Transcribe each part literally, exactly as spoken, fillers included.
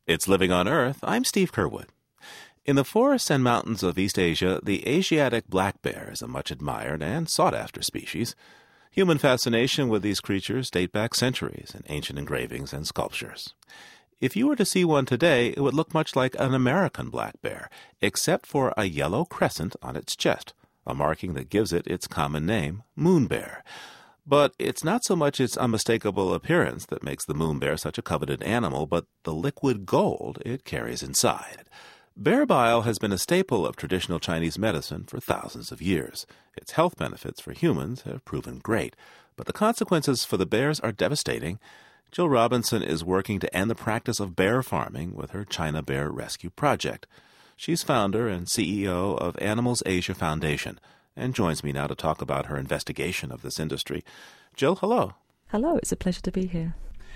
It's Living on Earth. I'm Steve Curwood. In the forests and mountains of East Asia, the Asiatic black bear is a much admired and sought-after species. Human fascination with these creatures date back centuries in ancient engravings and sculptures. If you were to see one today, it would look much like an American black bear, except for a yellow crescent on its chest, a marking that gives it its common name, moon bear. But it's not so much its unmistakable appearance that makes the moon bear such a coveted animal, but the liquid gold it carries inside. Bear bile has been a staple of traditional Chinese medicine for thousands of years. Its health benefits for humans have proven great, but the consequences for the bears are devastating. Jill Robinson is working to end the practice of bear farming with her China Bear Rescue Project. She's founder and C E O of Animals Asia Foundation and joins me now to talk about her investigation of this industry. Jill, hello. Hello, it's a pleasure to be here.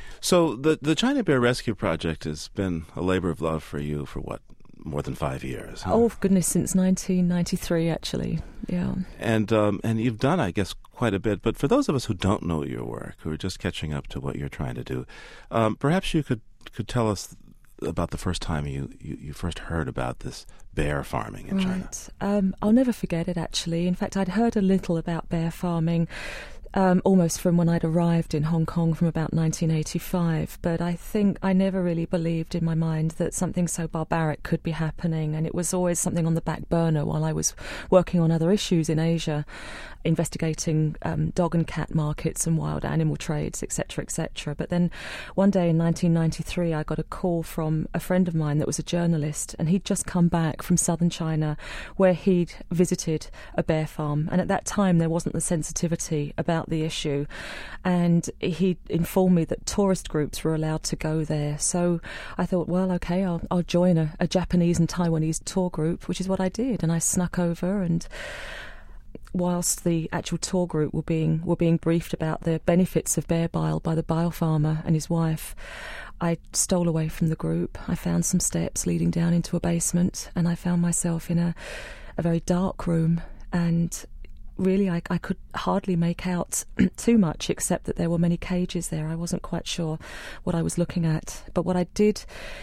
So the, the China Bear Rescue Project has been a labor of love for you for what, more than five years? Huh? Oh, goodness, since nineteen ninety-three, actually, yeah. And um, and you've done, I guess, quite a bit. But for those of us who don't know your work, who are just catching up to what you're trying to do, um, perhaps you could, could tell us about the first time you, you, you first heard about this bear farming in right. China. Um, I'll never forget it, actually. In fact, I'd heard a little about bear farming Um, almost from when I'd arrived in Hong Kong from about nineteen eighty-five, but I think I never really believed in my mind that something so barbaric could be happening, and it was always something on the back burner while I was working on other issues in Asia, investigating um, dog and cat markets and wild animal trades, et cetera, et cetera. But then one day in nineteen ninety-three, I got a call from a friend of mine that was a journalist, and he'd just come back from southern China where he'd visited a bear farm, and at that time there wasn't the sensitivity about the issue, and he informed me that tourist groups were allowed to go there. So I thought, well, okay, I'll, I'll join a, a Japanese and Taiwanese tour group, which is what I did, and I snuck over, and whilst the actual tour group were being were being briefed about the benefits of bear bile by the bile farmer and his wife, I stole away from the group. I found some steps leading down into a basement, and I found myself in a, a very dark room, and really, I, I could hardly make out too much, except that there were many cages there. I wasn't quite sure what I was looking at. But what I did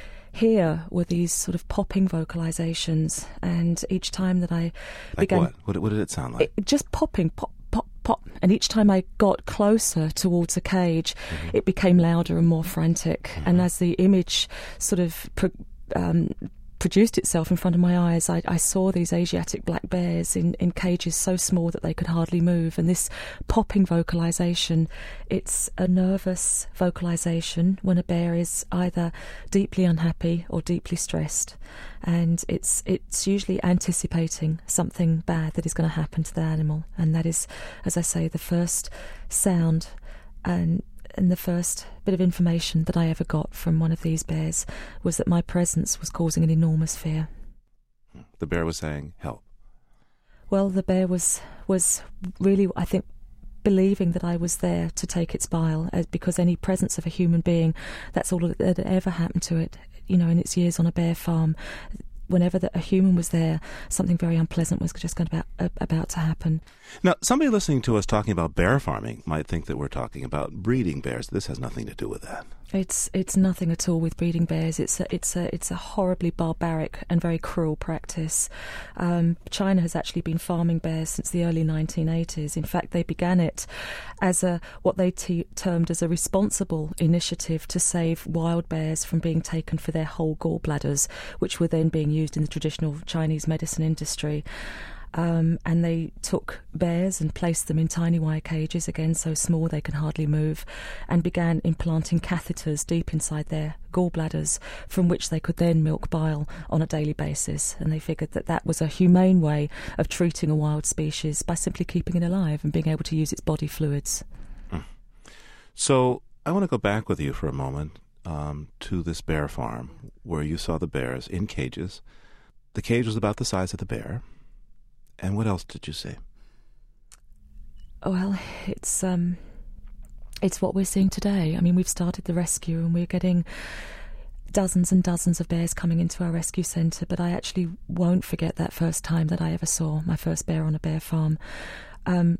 hear were these sort of popping vocalizations, and each time that I like began... what? what? What did it sound like? It, just popping, pop, pop, pop. And each time I got closer towards a cage, mm-hmm. it became louder and more frantic. Mm-hmm. And as the image sort of... Pro- um, produced itself in front of my eyes, I, I saw these Asiatic black bears in, in cages so small that they could hardly move. And this popping vocalization, it's a nervous vocalization when a bear is either deeply unhappy or deeply stressed. And it's it's usually anticipating something bad that is going to happen to the animal. And that is, as I say, the first sound and And the first bit of information that I ever got from one of these bears was that my presence was causing an enormous fear. The bear was saying, help. Well, the bear was, was really, I think, believing that I was there to take its bile, because any presence of a human being, that's all that had ever happened to it, you know, in its years on a bear farm. Whenever the, a human was there, something very unpleasant was just going to about, uh, about to happen. Now, somebody listening to us talking about bear farming might think that we're talking about breeding bears. This has nothing to do with that. It's it's nothing at all with breeding bears. It's a, it's a it's a horribly barbaric and very cruel practice. Um, China has actually been farming bears since the early nineteen eighties. In fact, they began it as a what they t- termed as a responsible initiative to save wild bears from being taken for their whole gallbladders, which were then being used in the traditional Chinese medicine industry. Um, and they took bears and placed them in tiny wire cages, again so small they can hardly move, and began implanting catheters deep inside their gallbladders from which they could then milk bile on a daily basis. And they figured that that was a humane way of treating a wild species by simply keeping it alive and being able to use its body fluids. Mm. So I want to go back with you for a moment um, to this bear farm where you saw the bears in cages. The cage was about the size of the bear. And what else did you see? Well, it's um, it's what we're seeing today. I mean, we've started the rescue and we're getting dozens and dozens of bears coming into our rescue centre, but I actually won't forget that first time that I ever saw my first bear on a bear farm. Um,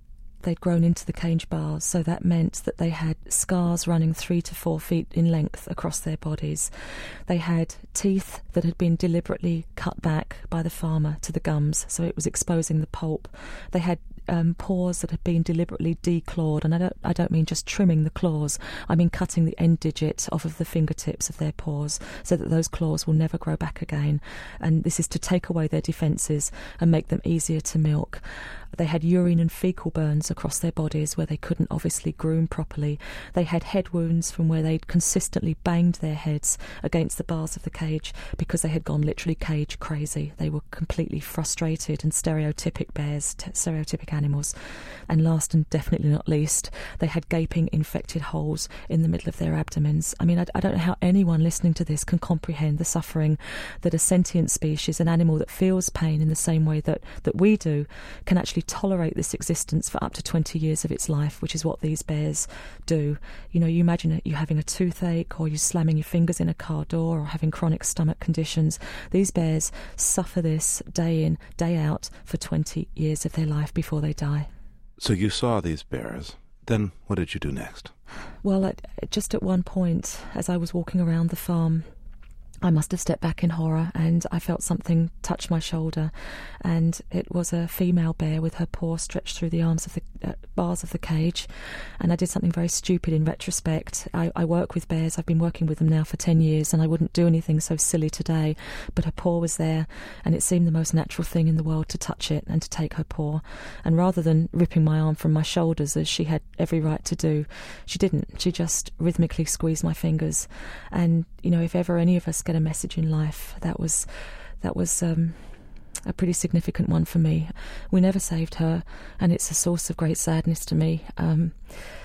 they'd grown into the cage bars, so that meant that they had scars running three to four feet in length across their bodies. They had teeth that had been deliberately cut back by the farmer to the gums, so it was exposing the pulp. They had Um, paws that had been deliberately declawed, and I don't, I don't mean just trimming the claws, I mean cutting the end digit off of the fingertips of their paws so that those claws will never grow back again. And this is to take away their defences and make them easier to milk. They had urine and faecal burns across their bodies where they couldn't obviously groom properly. They had head wounds from where they'd consistently banged their heads against the bars of the cage because they had gone literally cage crazy. They were completely frustrated and stereotypic bears, t- stereotypic animals. And last and definitely not least, they had gaping infected holes in the middle of their abdomens. I mean, I, I don't know how anyone listening to this can comprehend the suffering that a sentient species, an animal that feels pain in the same way that, that we do, can actually tolerate this existence for up to twenty years of its life, which is what these bears do. You know, you imagine you having a toothache, or you slamming your fingers in a car door, or having chronic stomach conditions. These bears suffer this day in, day out for twenty years of their life before they die. So you saw these bears. Then what did you do next? Well, at, just at one point, as I was walking around the farm, I must have stepped back in horror, and I felt something touch my shoulder, and it was a female bear with her paw stretched through the arms of the uh, bars of the cage. And I did something very stupid in retrospect. I, I work with bears. I've been working with them now for ten years, and I wouldn't do anything so silly today, but her paw was there, and it seemed the most natural thing in the world to touch it and to take her paw. And rather than ripping my arm from my shoulders, as she had every right to do, she didn't. She just rhythmically squeezed my fingers. And, you know, if ever any of us get a message in life, that was that was um, a pretty significant one for me. We never saved her, and it's a source of great sadness to me. Um,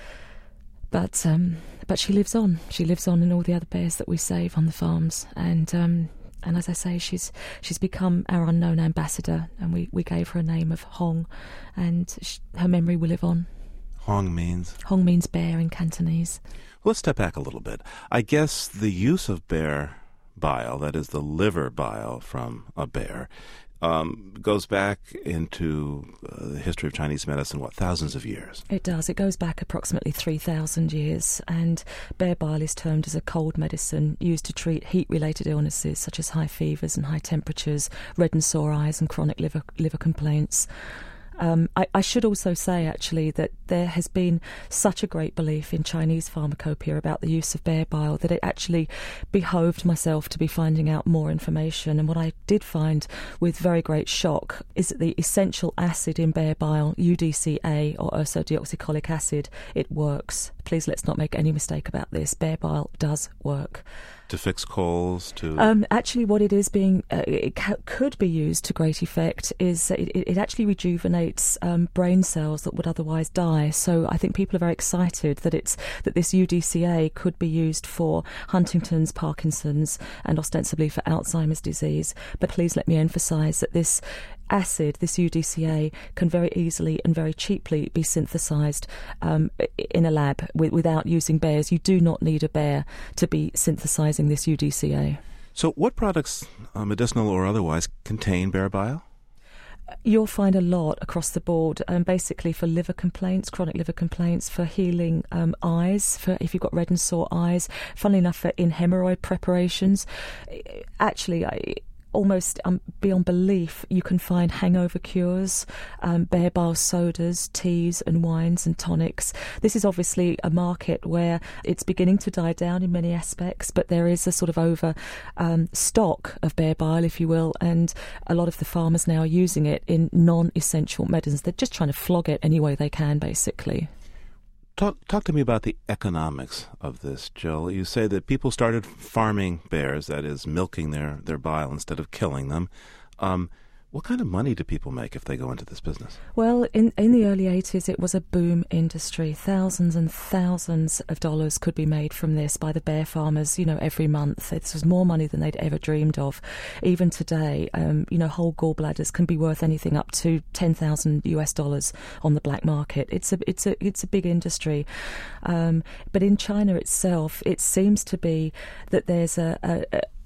but um, but she lives on. She lives on in all the other bears that we save on the farms, and um, and as I say, she's she's become our unknown ambassador, and we, we gave her a name of Hong, and she, her memory will live on. Hong means? Hong means bear in Cantonese. Let's step back a little bit. I guess the use of bear bile, that is the liver bile from a bear, um, goes back into uh, the history of Chinese medicine, what, thousands of years? It does. It goes back approximately three thousand years, and bear bile is termed as a cold medicine used to treat heat-related illnesses such as high fevers and high temperatures, red and sore eyes and chronic liver, liver complaints. Um, I, I should also say, actually, that there has been such a great belief in Chinese pharmacopoeia about the use of bear bile that it actually behoved myself to be finding out more information. And what I did find with very great shock is that the essential acid in bear bile, U D C A, or ursodeoxycholic acid, it works. Please let's not make any mistake about this. Bear bile does work. To fix colds, to... Um, actually, what it is being, uh, it ca- could be used to great effect is it, it actually rejuvenates um, brain cells that would otherwise die. So I think people are very excited that it's that this U D C A could be used for Huntington's, Parkinson's, and ostensibly for Alzheimer's disease. But please let me emphasise that this acid, this U D C A, can very easily and very cheaply be synthesised um, in a lab w- without using bears. You do not need a bear to be synthesising this U D C A. So what products, uh, medicinal or otherwise, contain bear bile? You'll find a lot across the board, um, basically for liver complaints, chronic liver complaints, for healing um, eyes, for if you've got red and sore eyes, funnily enough, for in hemorrhoid preparations. Actually, I... almost um, beyond belief, you can find hangover cures, um, bear bile sodas, teas and wines and tonics. This is obviously a market where it's beginning to die down in many aspects, but there is a sort of over um, stock of bear bile, if you will, and a lot of the farmers now are using it in non-essential medicines. They're just trying to flog it any way they can, basically. Talk, talk to me about the economics of this, Jill. You say that people started farming bears, that is, milking their, their bile instead of killing them. Um, what kind of money do people make if they go into this business? Well, in, in the early eighties, it was a boom industry. Thousands and thousands of dollars could be made from this by the bear farmers, you know, every month. This was more money than they'd ever dreamed of. Even today, um, you know, whole gallbladders can be worth anything up to ten thousand US dollars on the black market. It's a, it's a, it's a big industry. Um, but in China itself, it seems to be that there's a, a, a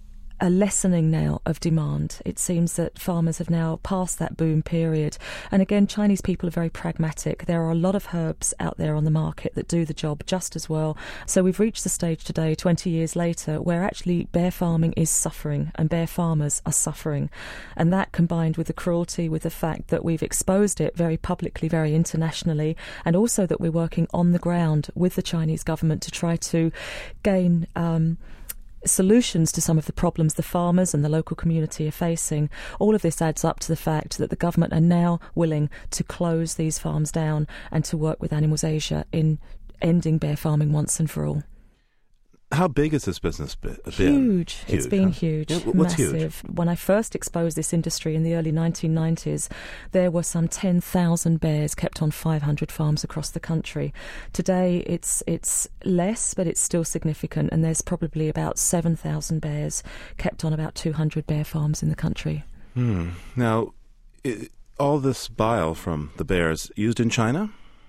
a lessening now of demand. It seems that farmers have now passed that boom period. And again, Chinese people are very pragmatic. There are a lot of herbs out there on the market that do the job just as well. So we've reached the stage today, twenty years later, where actually bear farming is suffering and bear farmers are suffering. And that combined with the cruelty, with the fact that we've exposed it very publicly, very internationally, and also that we're working on the ground with the Chinese government to try to gain um, solutions to some of the problems the farmers and the local community are facing. All of this adds up to the fact that the government are now willing to close these farms down and to work with Animals Asia in ending bear farming once and for all. How big is this business been? Huge. huge It's been huh? huge. Yeah, what's massive. Huge? When I first exposed this industry in the early nineteen nineties, there were some ten thousand bears kept on five hundred farms across the country. Today, it's it's less, but it's still significant, and there's probably about seven thousand bears kept on about two hundred bear farms in the country. Hmm. Now, it, all this bile from the bears used in China?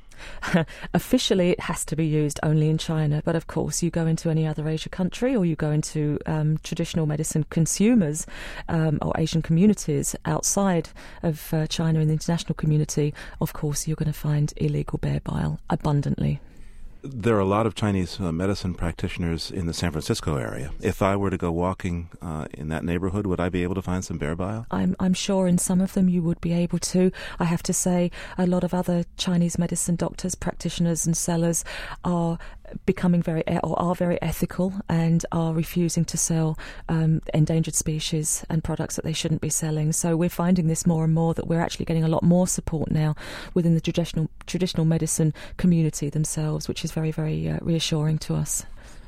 Officially, it has to be used only in China, but of course, you go into any other Asia country or you go into um, traditional medicine consumers um, or Asian communities outside of uh, China in the international community, of course, you're going to find illegal bear bile abundantly. There are a lot of Chinese uh, medicine practitioners in the San Francisco area. If I were to go walking uh, in that neighborhood, would I be able to find some bear bile? I'm, I'm sure in some of them you would be able to. I have to say a lot of other Chinese medicine doctors, practitioners and sellers are becoming very or are very ethical and are refusing to sell um, endangered species and products that they shouldn't be selling. So we're finding this more and more, that we're actually getting a lot more support now within the traditional traditional medicine community themselves, which is very, very uh, reassuring to us.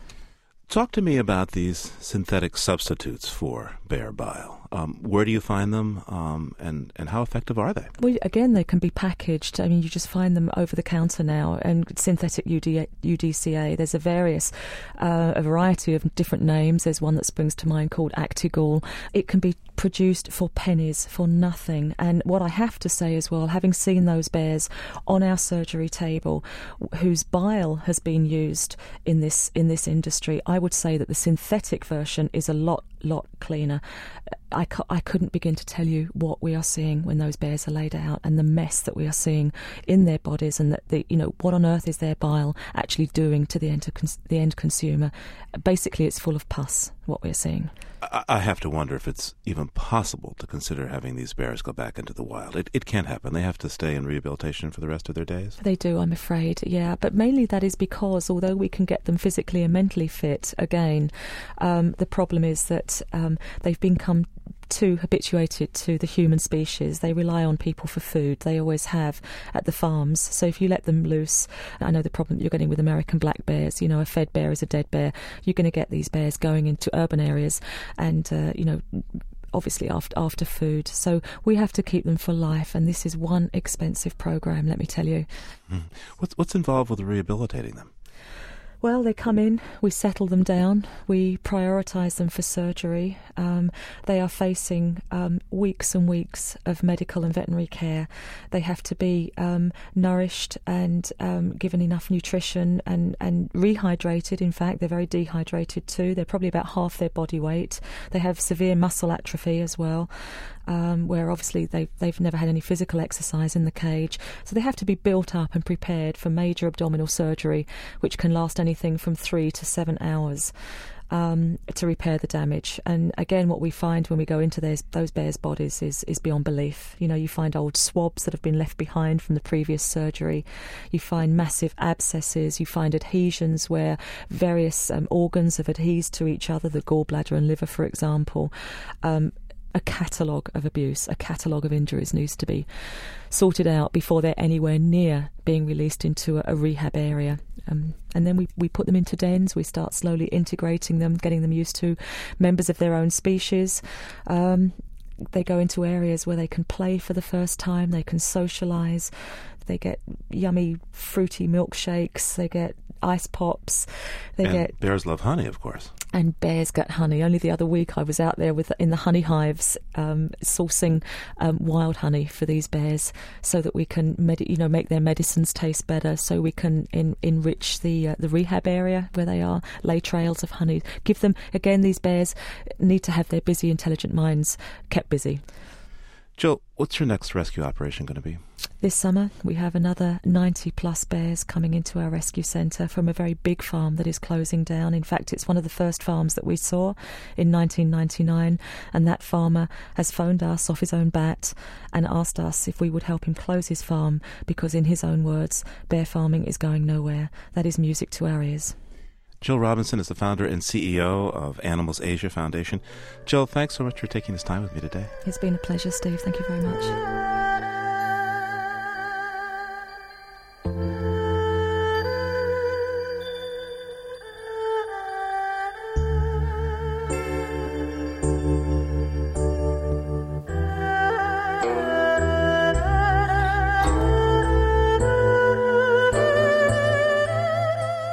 Talk to me about these synthetic substitutes for bear bile. Um, where do you find them, um, and, and how effective are they? Well, again, they can be packaged. I mean, you just find them over the counter now, and synthetic U D, U D C A. There's a various, uh, a variety of different names. There's one that springs to mind called Actigall. It can be produced for pennies, for nothing. And what I have to say as well, having seen those bears on our surgery table, whose bile has been used in this in this industry, I would say that the synthetic version is a lot, lot cleaner. I, cu- I couldn't begin to tell you what we are seeing when those bears are laid out, and the mess that we are seeing in their bodies, and that the you know what on earth is their bile actually doing to the end cons- the end consumer. Basically, it's full of pus. What we're seeing. I, I have to wonder if it's even possible to consider having these bears go back into the wild. It, it can't happen. They have to stay in rehabilitation for the rest of their days. They do, I'm afraid. Yeah, but mainly that is because although we can get them physically and mentally fit again, um, the problem is that um, they've become too habituated to the human species. They rely on people for food. They always have at the farms. So if you let them loose, I know the problem you're getting with American black bears, you know, a fed bear is a dead bear. You're going to get these bears going into urban areas and, uh, you know, obviously after after food. So we have to keep them for life, and this is one expensive program, let me tell you. Mm. What's, what's involved with rehabilitating them? Well, they come in, we settle them down, we prioritise them for surgery. Um, they are facing um, weeks and weeks of medical and veterinary care. They have to be um, nourished and um, given enough nutrition and, and rehydrated. In fact, they're very dehydrated too. They're probably about half their body weight. They have severe muscle atrophy as well. Um, where obviously they've, they've never had any physical exercise in the cage. So they have to be built up and prepared for major abdominal surgery, which can last anything from three to seven hours um, to repair the damage. And again, what we find when we go into those, those bears' bodies is, is beyond belief. You know, you find old swabs that have been left behind from the previous surgery. You find massive abscesses. You find adhesions where various um, organs have adhesed to each other, the gallbladder and liver, for example. Um, A catalogue of abuse, a catalogue of injuries needs to be sorted out before they're anywhere near being released into a, a rehab area. Um, and then we, we put them into dens. We start slowly integrating them, getting them used to members of their own species. Um, they go into areas where they can play for the first time, they can socialise, they get yummy, fruity milkshakes, they get ice pops. They and get bears love honey, of course. And bears get honey. Only the other week I was out there with in the honey hives, um, sourcing um, wild honey for these bears, so that we can, med- you know, make their medicines taste better. So we can in- enrich the uh, the rehab area where they are, lay trails of honey. Give them again. These bears need to have their busy, intelligent minds kept busy. Jill, what's your next rescue operation going to be? This summer, we have another ninety plus bears coming into our rescue centre from a very big farm that is closing down. In fact, it's one of the first farms that we saw in nineteen ninety-nine, and that farmer has phoned us off his own bat and asked us if we would help him close his farm because, in his own words, bear farming is going nowhere. That is music to our ears. Jill Robinson is the founder and C E O of Animals Asia Foundation. Jill, thanks so much for taking this time with me today. It's been a pleasure, Steve. Thank you very much.